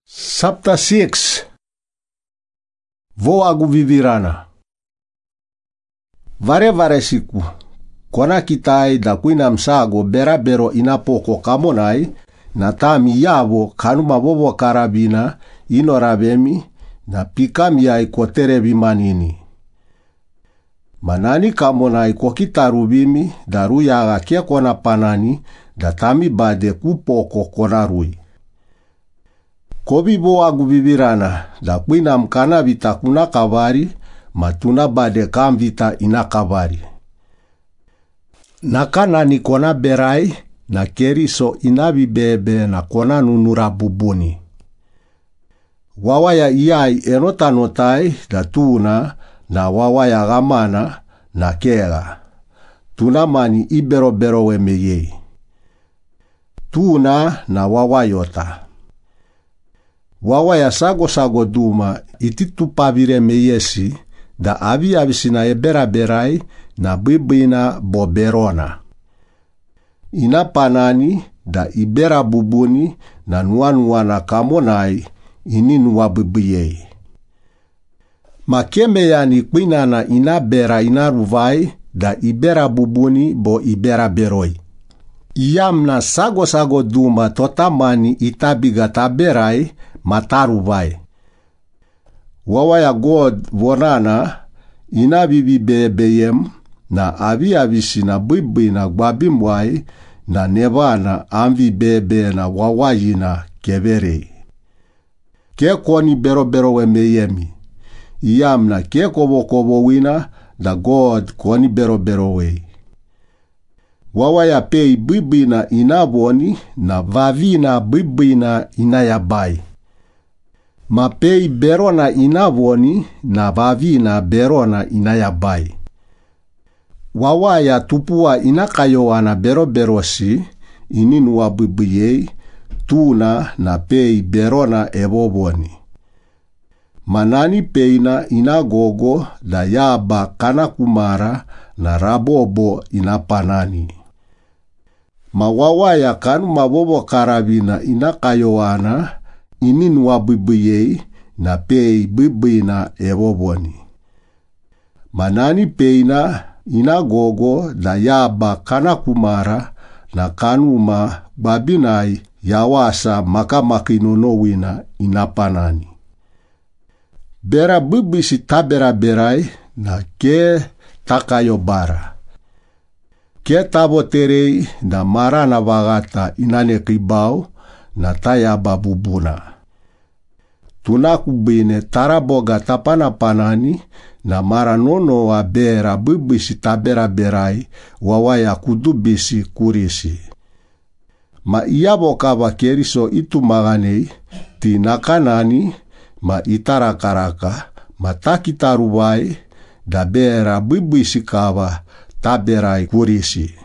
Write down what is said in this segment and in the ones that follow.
Chapter 6. Voagu vivirana. Vare siku. Kona kitai da kuina msago berabero inapoko kamonai na tami yavo kanuma bobo karabina ino rabemi na pikami ya ikotere bimanini. Manani kamonai kwa kitarubimi daru yaga kia kona panani da tami bade kupoko kona rui. Kobi voagu vivirana da kuina mkana vita kuna kavari matuna bade kam vita ina kavari. Nakana ni kona berai na keriso inabi bebe na kona nunura bubuni. Wawaya iai enotanotai da tuna na wawaya gamana na kera. Tuna mani ibero wemeyei. Tuna na wawayota. Wawaya sago duma ititupavire meyesi da avisina eberaberai na bibina boberona. Ina panani da ibera bubuni na nuanuana kamonai ini nuabibiyei. Makeme yani kwinana ina bera ina ruvai da ibera bubuni bo ibera beroi. Iamna sago duma totamani itabigata berai mataruvai. Wawaya God vonana ina bibi bebeyem na avisina bibina gbabimwai na nevana amvi bebe na wawayina keverei. Ke koni bero wemeyemi. Iamna ke kobo wina da God koni bero wei. Wawaya pei bibina inaboni na vavina bibina inayabai. Mapei berona inavoni na vavina berona inayabai. Wawaya tupua inakayoana berosi ininua bibiyei tuna na pei berona eboboni. Manani peina inagogo da yaba kanakumara na rabobo inapanani. Mawawaya kanu mabobo karabina inakayoana ininua bibiyei na pei bibina eboboni. Manani peina inagogo da yaba kanakumara na kanuma babinai yawasa makamakinonowina inapanani. Bera bibisi tabera berai na ke takayobara. Ke taboterei na marana vagata inanekibau na tayaba bubuna. Tunakubine taraboga tapana panani na maranono wa bera bibisi tabera berai wawaya kudubisi kurisi. Ma iyabo kaba keriso itu maganei tinakanani ma itarakaraka ma takitarubai da bera bibisi kaba taberai kurisi.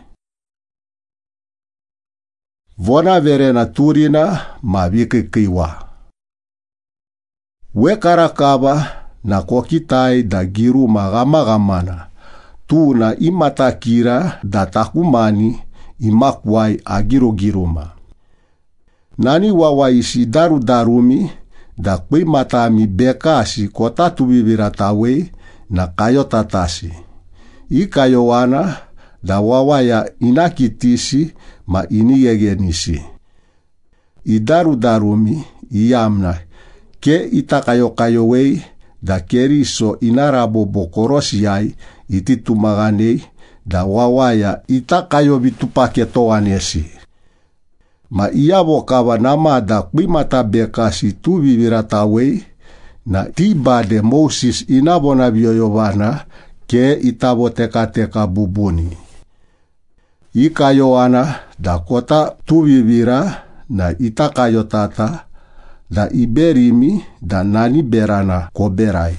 Vona verena turina ma vikikiwa. Wekarakaba na kokitai da giru magagamana. Tuna imatakira da takumani imakwai agirogiruma. Nani wawaisi darumi da kwimatami bekasi kotatu bibiratawe na kayotatasi. Ikayowana da wawaya inakitisi ma iniyegenisi. Idarumi iamna ke itakayokayowei da keriso inarabo bokorosiai ititumaganei da wawaya itakayobitupaketoanesi. Ma iyabo kaba namada kwimata bekasi tubibiratawei na tibade Moses inabona biyoyovana ke itaboteka bubuni. Ikayoana da kota tubibira na itakayotata da iberimi da nani berana koberai.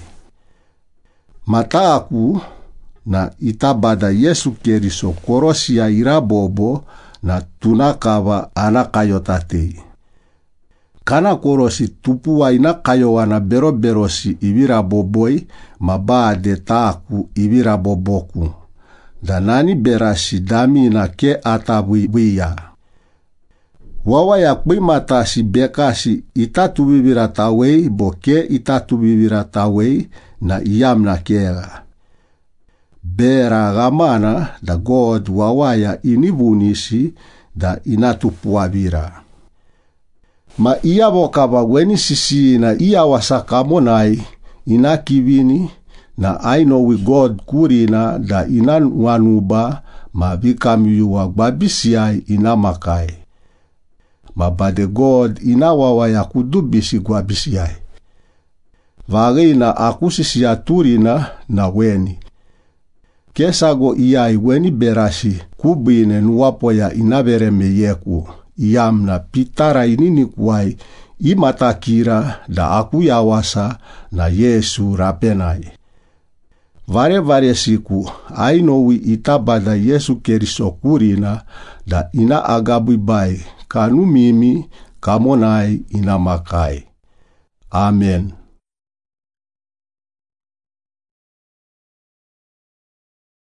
Mataaku na itabada Yesu keriso korosia irabobo na tunakava anakayotatei. Kana korosi tupua inakayoana berosi ibiraboboi mabade taaku ibiraboboku. Da nani berasi dami na ke atabuibuia. Wawa ya kwi matasi bekasi itatu bibira tawei boke itatu bibira tawei na iyam na kera. Bera gamana da God wawaya inibunisi da inatupuabira. Ma iya bokaba weni sisi na iya wasakamonai inakibini na ainowi God kurina da inan wanuba ma bikamiyu wagbabisiai inamakai. Ma bade God inawawaya kudubisi gwabisiai. Vagina akusisia turina na weni. Kesago iyai weni berasi kubine nuwapo ya inabere meyeku. Iyam na pitara inini kuwai imatakira da aku yawasa na Yesu rapenai. Vare siku ainowi itabada Yesu Keriso kurina da ina agabibai kanu mimi kamonai ina makai. Amen.